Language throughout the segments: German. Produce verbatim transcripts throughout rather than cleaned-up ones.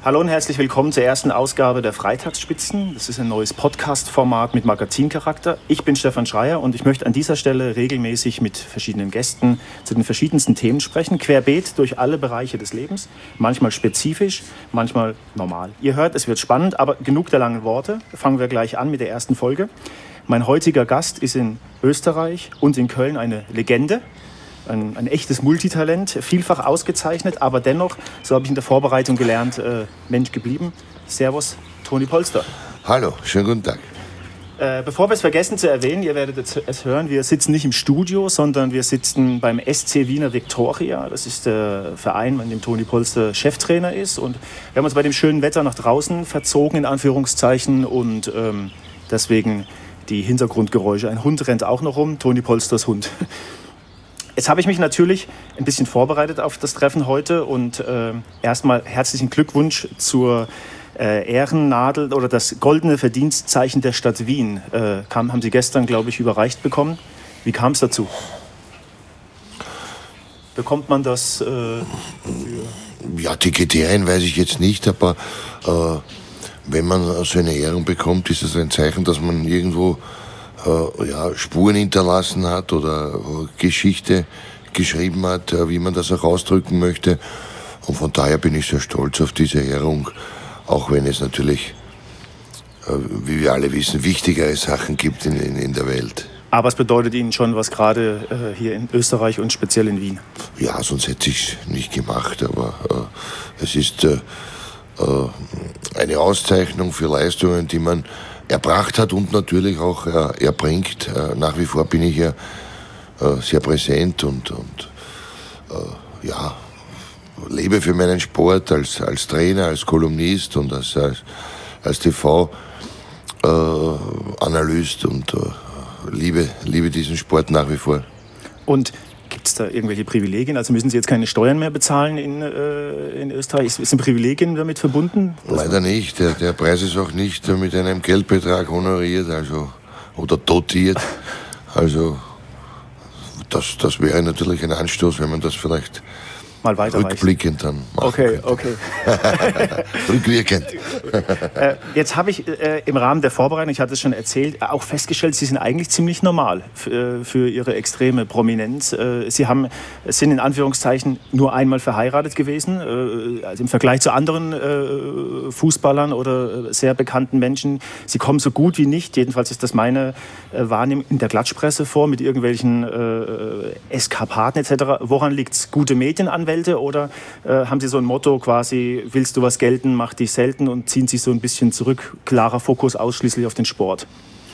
Hallo und herzlich willkommen zur ersten Ausgabe der Freitagsspitzen. Das ist ein neues Podcast-Format mit Magazincharakter. Ich bin Stefan Schreier und ich möchte an dieser Stelle regelmäßig mit verschiedenen Gästen zu den verschiedensten Themen sprechen, querbeet durch alle Bereiche des Lebens, manchmal spezifisch, manchmal normal. Ihr hört, es wird spannend, aber genug der langen Worte. Fangen wir gleich an mit der ersten Folge. Mein heutiger Gast ist in Österreich und in Köln eine Legende. Ein, ein echtes Multitalent, vielfach ausgezeichnet, aber dennoch, so habe ich in der Vorbereitung gelernt, äh, Mensch geblieben. Servus, Toni Polster. Hallo, schönen guten Tag. Äh, bevor wir es vergessen zu erwähnen, ihr werdet es hören, wir sitzen nicht im Studio, sondern wir sitzen beim S C Wiener Viktoria. Das ist der Verein, in dem Toni Polster Cheftrainer ist. Und wir haben uns bei dem schönen Wetter nach draußen verzogen, in Anführungszeichen, und ähm, deswegen die Hintergrundgeräusche. Ein Hund rennt auch noch rum, Toni Polsters Hund. Jetzt habe ich mich natürlich ein bisschen vorbereitet auf das Treffen heute und äh, erstmal herzlichen Glückwunsch zur äh, Ehrennadel oder das goldene Verdienstzeichen der Stadt Wien. Äh, kam, haben Sie gestern, glaube ich, überreicht bekommen. Wie kam es dazu? Bekommt man das? Äh, für ja, die Kriterien weiß ich jetzt nicht, aber äh, wenn man so eine Ehrung bekommt, ist es ein Zeichen, dass man irgendwo ja, Spuren hinterlassen hat oder Geschichte geschrieben hat, wie man das auch ausdrücken möchte. Und von daher bin ich sehr stolz auf diese Ehrung, auch wenn es natürlich, wie wir alle wissen, wichtigere Sachen gibt in, in, in der Welt. Aber es bedeutet Ihnen schon was, gerade äh, hier in Österreich und speziell in Wien? Ja, sonst hätte ich es nicht gemacht, aber äh, es ist äh, äh, eine Auszeichnung für Leistungen, die man erbracht hat und natürlich auch äh, erbringt. Äh, nach wie vor bin ich ja äh, sehr präsent und, und äh, ja, lebe für meinen Sport als, als Trainer, als Kolumnist und als, als, als T V-Analyst äh, und äh, liebe, liebe diesen Sport nach wie vor. Und gibt es da irgendwelche Privilegien? Also müssen Sie jetzt keine Steuern mehr bezahlen in, äh, in Österreich? Sind Privilegien damit verbunden? Leider nicht. Der, der Preis ist auch nicht mit einem Geldbetrag honoriert, also oder dotiert. Also das, das wäre natürlich ein Anstoß, wenn man das vielleicht mal rückblickend dann machen Okay, könnte. okay. Rückwirkend. äh, jetzt habe ich äh, im Rahmen der Vorbereitung, ich hatte es schon erzählt, auch festgestellt, Sie sind eigentlich ziemlich normal für, für Ihre extreme Prominenz. Äh, Sie haben, sind in Anführungszeichen nur einmal verheiratet gewesen. Äh, also im Vergleich zu anderen äh, Fußballern oder sehr bekannten Menschen. Sie kommen so gut wie nicht, jedenfalls ist das meine äh, Wahrnehmung, in der Klatschpresse vor mit irgendwelchen äh, Eskapaden et cetera. Woran liegt es? Gute Medienanwendung? Oder äh, haben Sie so ein Motto quasi, willst du was gelten, mach dich selten und ziehen sich so ein bisschen zurück, klarer Fokus ausschließlich auf den Sport?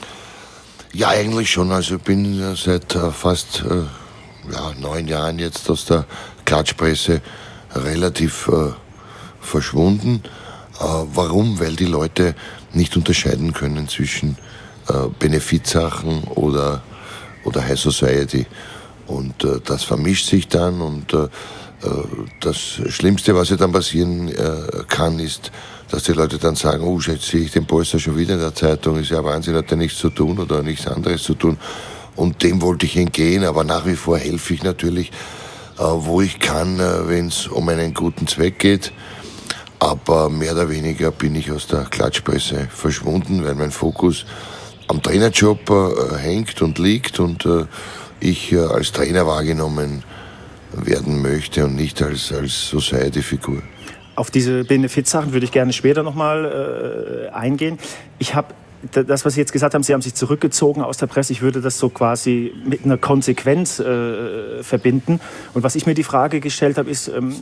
Ja, eigentlich schon. Also ich bin seit äh, fast äh, ja, neun Jahren jetzt aus der Klatschpresse relativ äh, verschwunden. Äh, warum? Weil die Leute nicht unterscheiden können zwischen äh, Benefizsachen oder, oder High Society. Und äh, das vermischt sich dann und äh, das Schlimmste, was ja dann passieren äh, kann, ist, dass die Leute dann sagen, oh, jetzt sehe ich den Polster schon wieder in der Zeitung, ist ja Wahnsinn, hat er nichts zu tun oder nichts anderes zu tun. Und dem wollte ich entgehen, aber nach wie vor helfe ich natürlich, äh, wo ich kann, äh, wenn es um einen guten Zweck geht. Aber mehr oder weniger bin ich aus der Klatschpresse verschwunden, weil mein Fokus am Trainerjob äh, hängt und liegt und äh, ich äh, als Trainer wahrgenommen werden möchte und nicht als, als Society-Figur. Auf diese Benefizsachen würde ich gerne später nochmal äh, eingehen. Ich habe das, was Sie jetzt gesagt haben, Sie haben sich zurückgezogen aus der Presse. Ich würde das so quasi mit einer Konsequenz äh, verbinden. Und was ich mir die Frage gestellt habe, ist, ähm,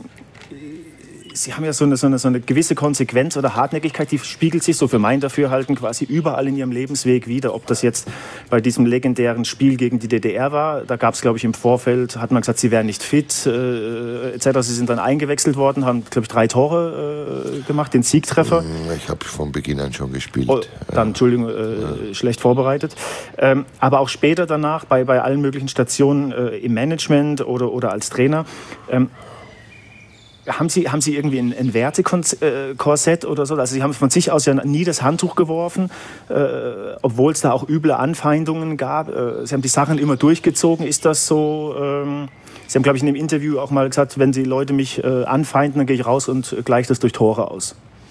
Sie haben ja so eine, so, eine, so eine gewisse Konsequenz oder Hartnäckigkeit, die spiegelt sich so für mein Dafürhalten quasi überall in Ihrem Lebensweg wieder. Ob das jetzt bei diesem legendären Spiel gegen die D D R war, da gab es, glaube ich, im Vorfeld, hat man gesagt, Sie wären nicht fit, äh, et cetera. Sie sind dann eingewechselt worden, haben, glaube ich, drei Tore äh, gemacht, den Siegtreffer. Ich habe von Beginn an schon gespielt. Oh, dann, Entschuldigung, äh, ja. schlecht vorbereitet. Ähm, aber auch später danach, bei, bei allen möglichen Stationen äh, im Management oder, oder als Trainer, ähm, Haben Sie, haben Sie irgendwie ein, ein Wertekorsett oder so? Also Sie haben von sich aus ja nie das Handtuch geworfen, äh, obwohl es da auch üble Anfeindungen gab. Äh, Sie haben die Sachen immer durchgezogen. Ist das so? Ähm, Sie haben, glaube ich, in dem Interview auch mal gesagt, wenn Sie Leute mich äh, anfeinden, dann gehe ich raus und gleiche das durch Tore aus.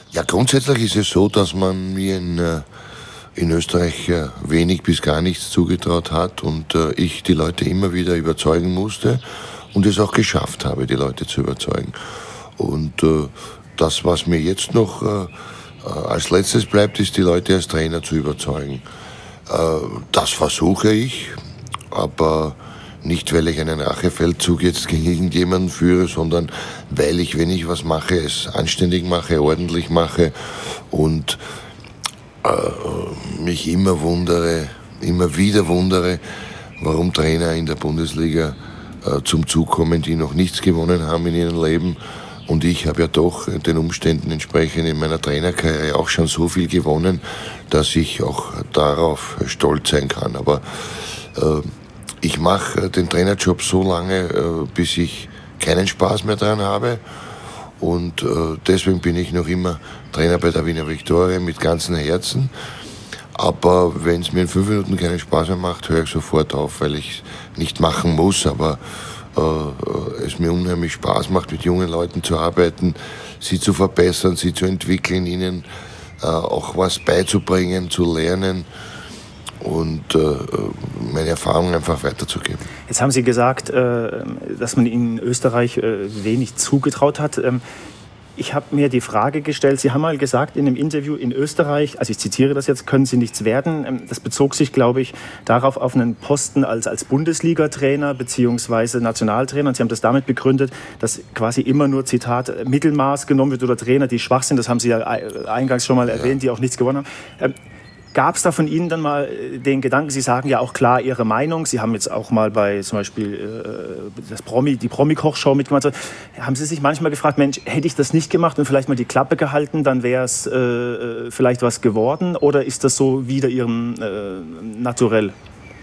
Ja, grundsätzlich ist es so, dass man mir in, in Österreich wenig bis gar nichts zugetraut hat und ich die Leute immer wieder überzeugen musste und es auch geschafft habe, die Leute zu überzeugen. Und das, was mir jetzt noch als letztes bleibt, ist, die Leute als Trainer zu überzeugen. Das versuche ich, aber nicht, weil ich einen Rachefeldzug jetzt gegen irgendjemanden führe, sondern weil ich, wenn ich was mache, es anständig mache, ordentlich mache und äh, mich immer wundere, immer wieder wundere, warum Trainer in der Bundesliga äh, zum Zug kommen, die noch nichts gewonnen haben in ihrem Leben. Und ich habe ja doch den Umständen entsprechend in meiner Trainerkarriere auch schon so viel gewonnen, dass ich auch darauf stolz sein kann. Aber äh, ich mache den Trainerjob so lange, bis ich keinen Spaß mehr dran habe. Und deswegen bin ich noch immer Trainer bei der Wiener Viktoria mit ganzem Herzen. Aber wenn es mir in fünf Minuten keinen Spaß mehr macht, höre ich sofort auf, weil ich es nicht machen muss. Aber äh, es mir unheimlich Spaß macht, mit jungen Leuten zu arbeiten, sie zu verbessern, sie zu entwickeln, ihnen äh, auch was beizubringen, zu lernen. Und äh, meine Erfahrungen einfach weiterzugeben. Jetzt haben Sie gesagt, äh, dass man in Österreich äh, wenig zugetraut hat. Ähm, ich habe mir die Frage gestellt, Sie haben mal gesagt in einem Interview, in Österreich, also ich zitiere das jetzt, können Sie nichts werden. Ähm, das bezog sich, glaube ich, darauf auf einen Posten als, als Bundesliga-Trainer bzw. Nationaltrainer. Und Sie haben das damit begründet, dass quasi immer nur, Zitat, Mittelmaß genommen wird oder Trainer, die schwach sind. Das haben Sie ja eingangs schon mal ja. erwähnt, die auch nichts gewonnen haben. Ähm, Gab es da von Ihnen dann mal den Gedanken, Sie sagen ja auch klar Ihre Meinung, Sie haben jetzt auch mal bei zum Beispiel äh, das Promi, die Promi-Kochshow mitgemacht, haben Sie sich manchmal gefragt, Mensch, hätte ich das nicht gemacht und vielleicht mal die Klappe gehalten, dann wäre es äh, vielleicht was geworden, oder ist das so wieder Ihrem äh, Naturell?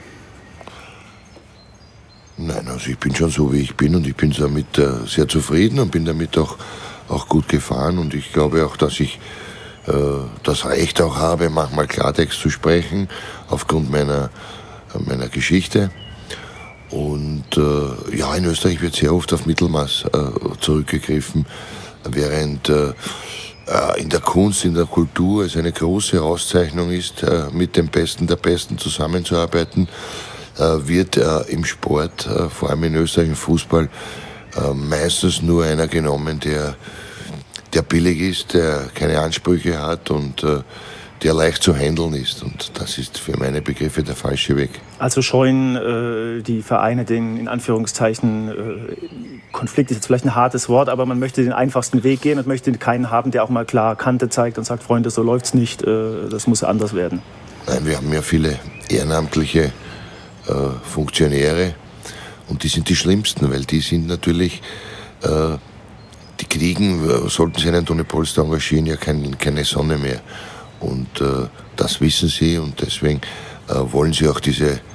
Nein, also ich bin schon so, wie ich bin und ich bin damit äh, sehr zufrieden und bin damit auch, auch gut gefahren und ich glaube auch, dass ich das Recht auch habe, manchmal Klartext zu sprechen, aufgrund meiner, meiner Geschichte. Und äh, ja, in Österreich wird sehr oft auf Mittelmaß äh, zurückgegriffen, während äh, in der Kunst, in der Kultur es eine große Auszeichnung ist, äh, mit dem Besten der Besten zusammenzuarbeiten, äh, wird äh, im Sport, äh, vor allem in Österreich im Fußball, äh, meistens nur einer genommen, der der billig ist, der keine Ansprüche hat und äh, der leicht zu handeln ist. Und das ist für meine Begriffe der falsche Weg. Also scheuen äh, die Vereine den, in Anführungszeichen, äh, Konflikt ist jetzt vielleicht ein hartes Wort, aber man möchte den einfachsten Weg gehen und möchte keinen haben, der auch mal klar Kante zeigt und sagt, Freunde, so läuft's nicht, äh, das muss anders werden. Nein, wir haben ja viele ehrenamtliche äh, Funktionäre und die sind die schlimmsten, weil die sind natürlich äh, die kriegen, sollten sie einen Toni Polster engagieren, ja kein, keine Sonne mehr. Und äh, das wissen sie und deswegen äh, wollen sie auch diese, äh,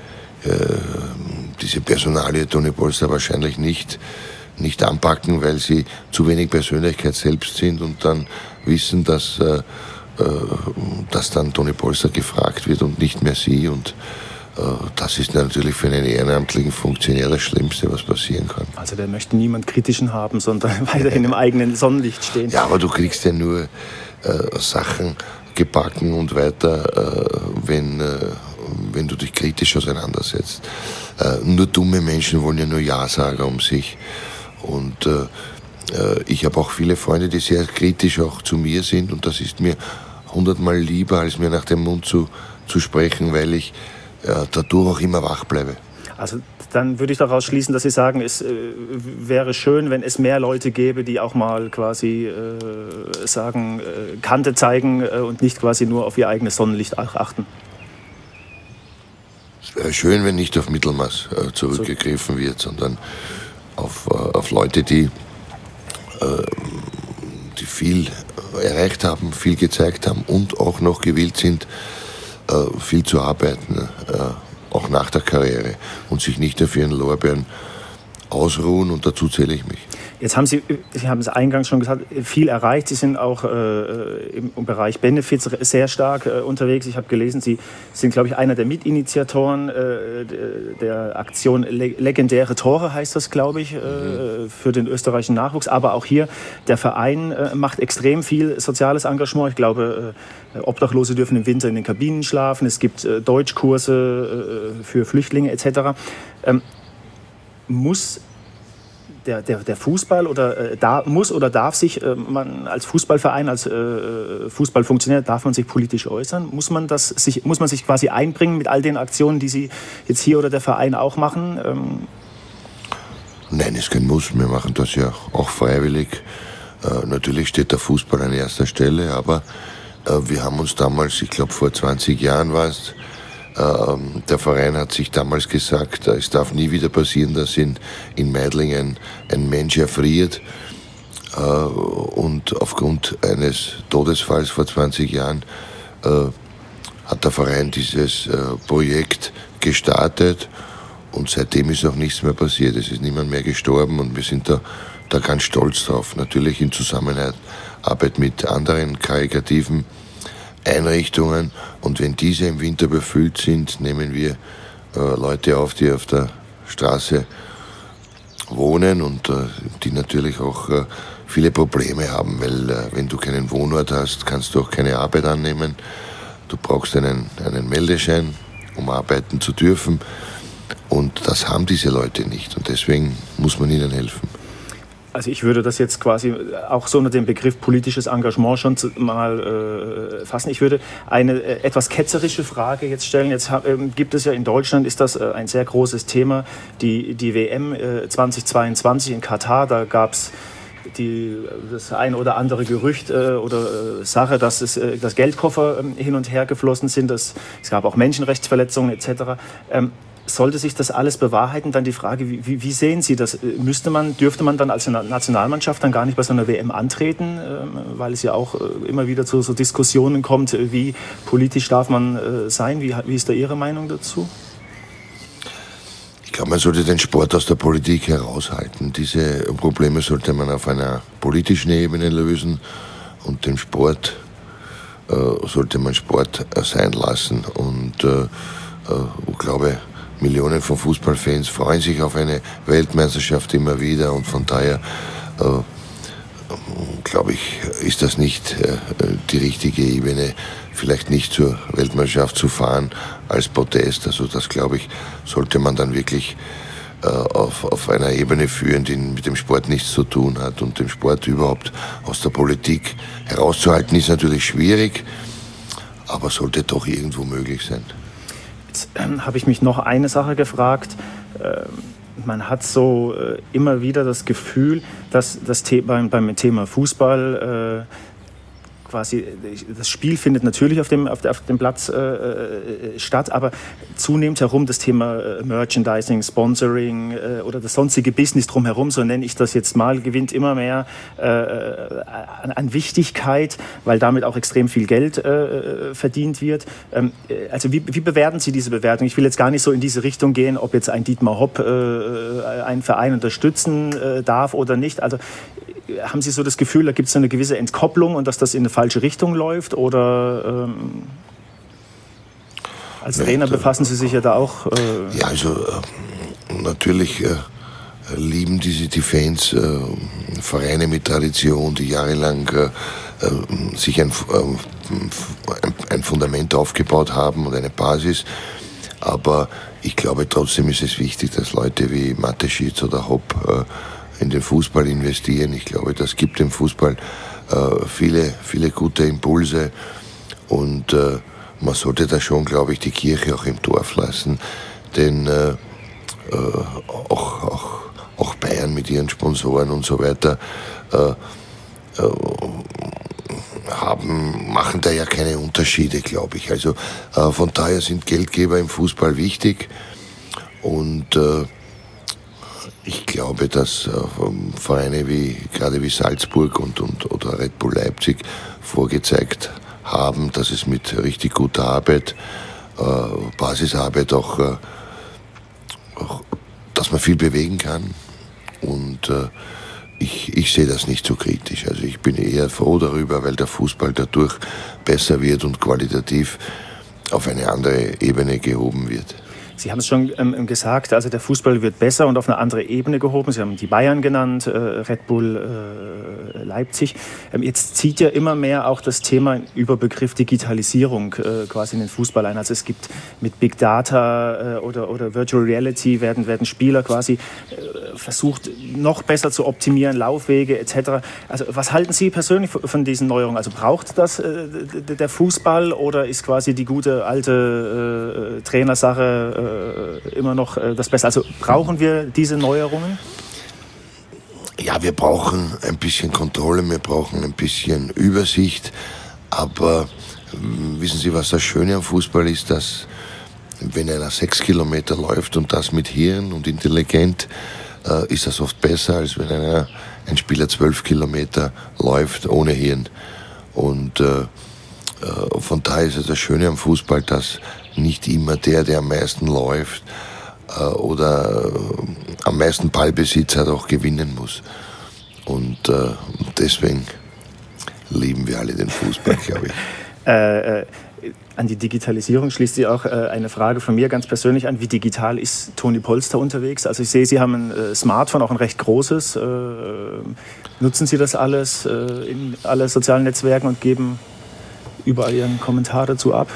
diese Personalie Toni Polster wahrscheinlich nicht, nicht anpacken, weil sie zu wenig Persönlichkeit selbst sind und dann wissen, dass, äh, äh, dass dann Toni Polster gefragt wird und nicht mehr sie. Und das ist natürlich für einen ehrenamtlichen Funktionär das Schlimmste, was passieren kann. Also der möchte niemand Kritischen haben, sondern weiterhin im eigenen Sonnenlicht stehen. Ja, aber du kriegst ja nur äh, Sachen gebacken und weiter, äh, wenn, äh, wenn du dich kritisch auseinandersetzt. Äh, nur dumme Menschen wollen ja nur Ja-Sager um sich. Und äh, äh, ich habe auch viele Freunde, die sehr kritisch auch zu mir sind und das ist mir hundertmal lieber, als mir nach dem Mund zu, zu sprechen, weil ich ja, dadurch auch immer wach bleibe. Also dann würde ich daraus schließen, dass Sie sagen, es äh, wäre schön, wenn es mehr Leute gäbe, die auch mal quasi äh, sagen, äh, Kante zeigen äh, und nicht quasi nur auf ihr eigenes Sonnenlicht achten. Es wäre schön, wenn nicht auf Mittelmaß äh, zurückgegriffen wird, sondern auf, äh, auf Leute, die, äh, die viel erreicht haben, viel gezeigt haben und auch noch gewillt sind, viel zu arbeiten, auch nach der Karriere und sich nicht auf ihren Lorbeeren ausruhen und dazu zähle ich mich. Jetzt haben Sie, Sie haben es eingangs schon gesagt, viel erreicht. Sie sind auch äh, im Bereich Benefits sehr stark äh, unterwegs. Ich habe gelesen, Sie sind, glaube ich, einer der Mitinitiatoren äh, der Aktion Le- Legendäre Tore, heißt das, glaube ich, äh, für den österreichischen Nachwuchs. Aber auch hier, der Verein äh, macht extrem viel soziales Engagement. Ich glaube, äh, Obdachlose dürfen im Winter in den Kabinen schlafen. Es gibt äh, Deutschkurse äh, für Flüchtlinge et cetera. Ähm, muss Der, der, der Fußball oder äh, da muss oder darf sich äh, man als Fußballverein, als äh, Fußballfunktionär, darf man sich politisch äußern? Muss man das sich, muss man sich quasi einbringen mit all den Aktionen, die Sie jetzt hier oder der Verein auch machen? Ähm Nein, ist kein Muss. Wir machen das ja auch freiwillig. Äh, natürlich steht der Fußball an erster Stelle, aber äh, wir haben uns damals, ich glaube vor zwanzig Jahren war es, Ähm, der Verein hat sich damals gesagt, es darf nie wieder passieren, dass in, in Meidlingen ein Mensch erfriert. Äh, und aufgrund eines Todesfalls vor zwanzig Jahren äh, hat der Verein dieses äh, Projekt gestartet und seitdem ist auch nichts mehr passiert. Es ist niemand mehr gestorben und wir sind da, da ganz stolz drauf. Natürlich in Zusammenarbeit mit anderen karitativen Einrichtungen, und wenn diese im Winter befüllt sind, nehmen wir äh, Leute auf, die auf der Straße wohnen und äh, die natürlich auch äh, viele Probleme haben, weil äh, wenn du keinen Wohnort hast, kannst du auch keine Arbeit annehmen. Du brauchst einen, einen Meldeschein, um arbeiten zu dürfen, und das haben diese Leute nicht und deswegen muss man ihnen helfen. Also ich würde das jetzt quasi auch so unter dem Begriff politisches Engagement schon mal äh, fassen. Ich würde eine äh, etwas ketzerische Frage jetzt stellen. Jetzt hab, ähm, gibt es ja in Deutschland, ist das äh, ein sehr großes Thema, die, die W M äh, zweitausendzweiundzwanzig in Katar. Da gab es die, das ein oder andere Gerücht äh, oder äh, Sache, dass, es, äh, dass Geldkoffer äh, hin und her geflossen sind. Dass, es gab auch Menschenrechtsverletzungen et cetera. Ähm, Sollte sich das alles bewahrheiten, dann die Frage, wie, wie, wie sehen Sie das? Müsste man, dürfte man dann als Nationalmannschaft dann gar nicht bei so einer W M antreten, äh, weil es ja auch äh, immer wieder zu so Diskussionen kommt, wie politisch darf man äh, sein? Wie, wie ist da Ihre Meinung dazu? Ich glaube, man sollte den Sport aus der Politik heraushalten. Diese Probleme sollte man auf einer politischen Ebene lösen und den Sport äh, sollte man Sport sein lassen. Und äh, äh, ich glaube, Millionen von Fußballfans freuen sich auf eine Weltmeisterschaft immer wieder und von daher äh, glaube ich, ist das nicht äh, die richtige Ebene, vielleicht nicht zur Weltmeisterschaft zu fahren als Protest. Also das, glaube ich, sollte man dann wirklich äh, auf, auf einer Ebene führen, die mit dem Sport nichts zu tun hat, und den Sport überhaupt aus der Politik herauszuhalten, ist natürlich schwierig, aber sollte doch irgendwo möglich sein. Jetzt ähm, habe ich mich noch eine Sache gefragt. Ähm, man hat so äh, immer wieder das Gefühl, dass das The- beim, beim Thema Fußball äh, quasi, das Spiel findet natürlich auf dem, auf, der, auf dem Platz äh, statt, aber zunehmend herum das Thema äh, Merchandising, Sponsoring äh, oder das sonstige Business drumherum, so nenne ich das jetzt mal, gewinnt immer mehr äh, an, an Wichtigkeit, weil damit auch extrem viel Geld äh, verdient wird. Ähm, also wie, wie bewerten Sie diese Bewertung? Ich will jetzt gar nicht so in diese Richtung gehen, ob jetzt ein Dietmar Hopp äh, einen Verein unterstützen äh, darf oder nicht. Also haben Sie so das Gefühl, da gibt es eine gewisse Entkopplung und dass das in eine falsche Richtung läuft? Oder ähm, als Trainer befassen Sie sich ja da auch? Äh ja, also äh, natürlich äh, lieben diese, die Fans äh, Vereine mit Tradition, die jahrelang äh, äh, sich ein, äh, ein Fundament aufgebaut haben und eine Basis. Aber ich glaube trotzdem ist es wichtig, dass Leute wie Mateschitz oder Hopp äh, in den Fußball investieren. Ich glaube, das gibt dem Fußball äh, viele, viele gute Impulse und äh, man sollte da schon, glaube ich, die Kirche auch im Dorf lassen, denn äh, äh, auch, auch, auch Bayern mit ihren Sponsoren und so weiter äh, äh, haben, machen da ja keine Unterschiede, glaube ich. Also äh, von daher sind Geldgeber im Fußball wichtig und äh, ich glaube, dass äh, Vereine wie gerade wie Salzburg und, und oder Red Bull Leipzig vorgezeigt haben, dass es mit richtig guter Arbeit, äh, Basisarbeit auch, äh, auch, dass man viel bewegen kann. Und äh, ich, ich sehe das nicht so kritisch. Also ich bin eher froh darüber, weil der Fußball dadurch besser wird und qualitativ auf eine andere Ebene gehoben wird. Sie haben es schon ähm, gesagt, also der Fußball wird besser und auf eine andere Ebene gehoben. Sie haben die Bayern genannt, äh, Red Bull äh, Leipzig. Ähm, jetzt zieht ja immer mehr auch das Thema über Begriff Digitalisierung äh, quasi in den Fußball ein. Also es gibt mit Big Data äh, oder, oder Virtual Reality werden, werden Spieler quasi äh, versucht, noch besser zu optimieren, Laufwege et cetera. Also was halten Sie persönlich von diesen Neuerungen? Also braucht das äh, der Fußball oder ist quasi die gute alte äh, Trainersache immer noch das Beste? Also brauchen wir diese Neuerungen? Ja, wir brauchen ein bisschen Kontrolle, wir brauchen ein bisschen Übersicht, aber wissen Sie, was das Schöne am Fußball ist, dass wenn einer sechs Kilometer läuft und das mit Hirn und intelligent, äh, ist das oft besser, als wenn einer, ein Spieler zwölf Kilometer läuft ohne Hirn. Und äh, äh, von daher ist es das Schöne am Fußball, dass nicht immer der, der am meisten läuft äh, oder äh, am meisten Ballbesitz hat, auch gewinnen muss. Und äh, deswegen lieben wir alle den Fußball, glaube ich. äh, äh, an die Digitalisierung schließt sich auch äh, eine Frage von mir ganz persönlich an. Wie digital ist Toni Polster unterwegs? Also ich sehe, Sie haben ein äh, Smartphone, auch ein recht großes. Äh, nutzen Sie das alles äh, in alle sozialen Netzwerken und geben überall Ihren Kommentar dazu ab?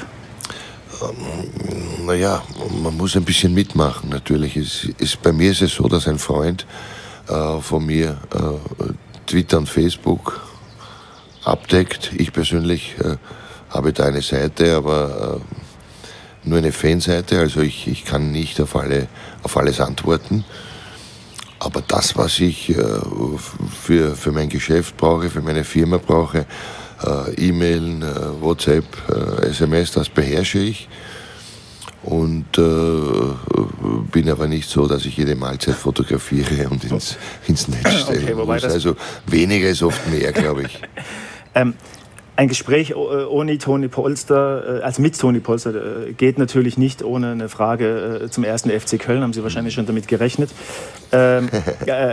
Naja, man muss ein bisschen mitmachen natürlich. Es ist, bei mir ist es so, dass ein Freund äh, von mir äh, Twitter und Facebook abdeckt. Ich persönlich äh, habe da eine Seite, aber äh, nur eine Fanseite, also ich, ich kann nicht auf, alle, auf alles antworten. Aber das, was ich äh, für, für mein Geschäft brauche, für meine Firma brauche, äh, E-Mailen, äh, WhatsApp, äh, S M S, das beherrsche ich. Und äh, bin aber nicht so, dass ich jede Mahlzeit fotografiere und ins, ins Netz stellen okay, muss. Also weniger ist oft mehr, glaube ich. ähm, ein Gespräch ohne Toni Polster, also mit Toni Polster, geht natürlich nicht ohne eine Frage zum ersten F C Köln. Haben Sie wahrscheinlich schon damit gerechnet. Ähm, äh,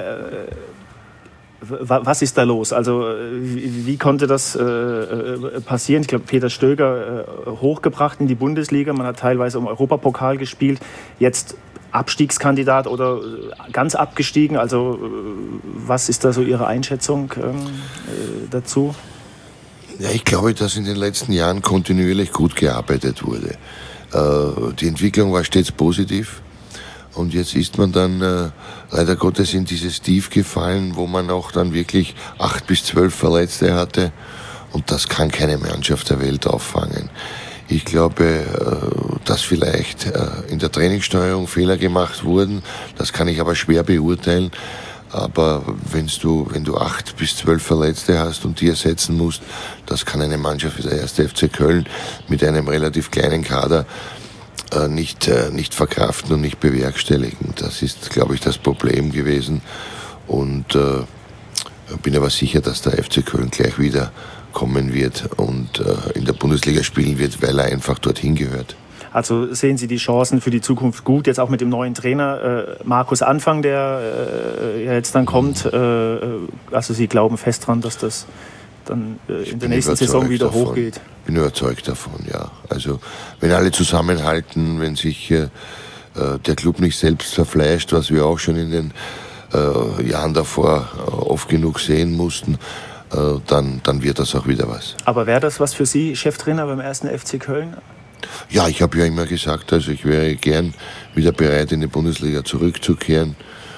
was ist da los? Also wie, wie konnte das äh, passieren? Ich glaube, Peter Stöger äh, hochgebracht in die Bundesliga. Man hat teilweise um Europapokal gespielt. Jetzt Abstiegskandidat oder ganz abgestiegen. Also was ist da so Ihre Einschätzung ähm, äh, dazu? Ja, ich glaube, dass in den letzten Jahren kontinuierlich gut gearbeitet wurde. Äh, die Entwicklung war stets positiv. Und jetzt ist man dann äh, leider Gottes in dieses Tief gefallen, wo man auch dann wirklich acht bis zwölf Verletzte hatte. Und das kann keine Mannschaft der Welt auffangen. Ich glaube, äh, dass vielleicht äh, in der Trainingssteuerung Fehler gemacht wurden. Das kann ich aber schwer beurteilen. Aber wenn's du, wenn du acht bis zwölf Verletzte hast und die ersetzen musst, das kann eine Mannschaft wie der erste F C Köln mit einem relativ kleinen Kader Nicht, nicht verkraften und nicht bewerkstelligen. Das ist, glaube ich, das Problem gewesen. Und äh, bin aber sicher, dass der F C Köln gleich wieder kommen wird und äh, in der Bundesliga spielen wird, weil er einfach dorthin gehört. Also sehen Sie die Chancen für die Zukunft gut, jetzt auch mit dem neuen Trainer äh, Markus Anfang, der äh, jetzt dann kommt. Äh, also Sie glauben fest dran, dass das dann äh, in der nächsten Saison wieder davon. hochgeht? Ich bin überzeugt davon, ja. Also wenn alle zusammenhalten, wenn sich äh, der Club nicht selbst verfleischt, was wir auch schon in den äh, Jahren davor äh, oft genug sehen mussten, äh, dann, dann wird das auch wieder was. Aber wäre das was für Sie, Cheftrainer beim ersten F C Köln? Ja, ich habe ja immer gesagt, also ich wäre gern wieder bereit, in die Bundesliga zurückzukehren.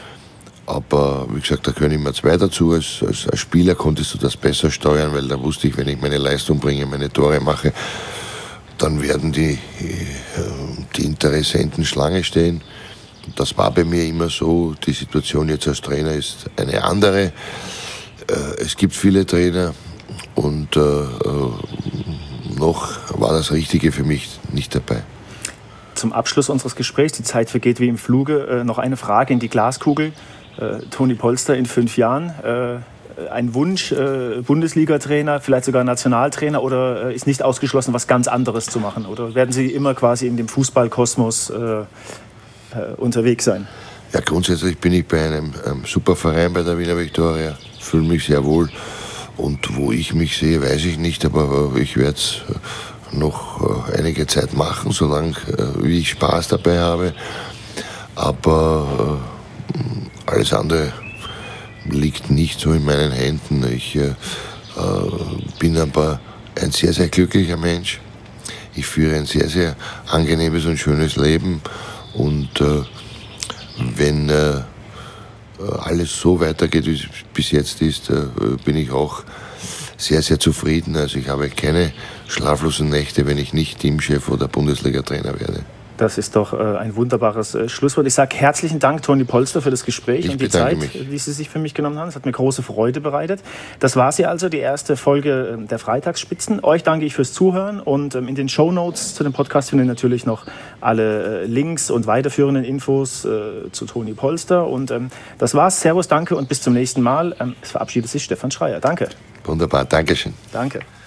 Aber wie gesagt, da gehören immer zwei dazu. Als, als, als Spieler konntest du das besser steuern, weil da wusste ich, wenn ich meine Leistung bringe, meine Tore mache, dann werden die, die Interessenten Schlange stehen. Das war bei mir immer so. Die Situation jetzt als Trainer ist eine andere. Es gibt viele Trainer und noch war das Richtige für mich nicht dabei. Zum Abschluss unseres Gesprächs, die Zeit vergeht wie im Fluge, noch eine Frage in die Glaskugel. Äh, Toni Polster in fünf Jahren, äh, ein Wunsch, äh, Bundesliga-Trainer, vielleicht sogar Nationaltrainer, oder äh, ist nicht ausgeschlossen, was ganz anderes zu machen? Oder werden Sie immer quasi in dem Fußballkosmos äh, äh, unterwegs sein? Ja, grundsätzlich bin ich bei einem ähm, super Verein bei der Wiener Viktoria, fühle mich sehr wohl. Und wo ich mich sehe, weiß ich nicht, aber äh, ich werde es äh, noch äh, einige Zeit machen, solange äh, wie ich Spaß dabei habe. Aber äh, alles andere liegt nicht so in meinen Händen. Ich äh, bin aber ein sehr, sehr glücklicher Mensch. Ich führe ein sehr, sehr angenehmes und schönes Leben. Und äh, wenn äh, alles so weitergeht, wie es bis jetzt ist, äh, bin ich auch sehr, sehr zufrieden. Also ich habe keine schlaflosen Nächte, wenn ich nicht Teamchef oder Bundesliga-Trainer werde. Das ist doch äh, ein wunderbares äh, Schlusswort. Ich sage herzlichen Dank, Toni Polster, für das Gespräch ich und die Zeit, mich. die Sie sich für mich genommen haben. Es hat mir große Freude bereitet. Das war sie also, die erste Folge äh, der Freitagsspitzen. Euch danke ich fürs Zuhören und ähm, in den Shownotes zu dem Podcast findet ihr natürlich noch alle äh, Links und weiterführenden Infos äh, zu Toni Polster. Und ähm, das war's. Servus, danke und bis zum nächsten Mal. Ähm, es verabschiedet sich Stefan Schreier. Danke. Wunderbar, Dankeschön. Danke.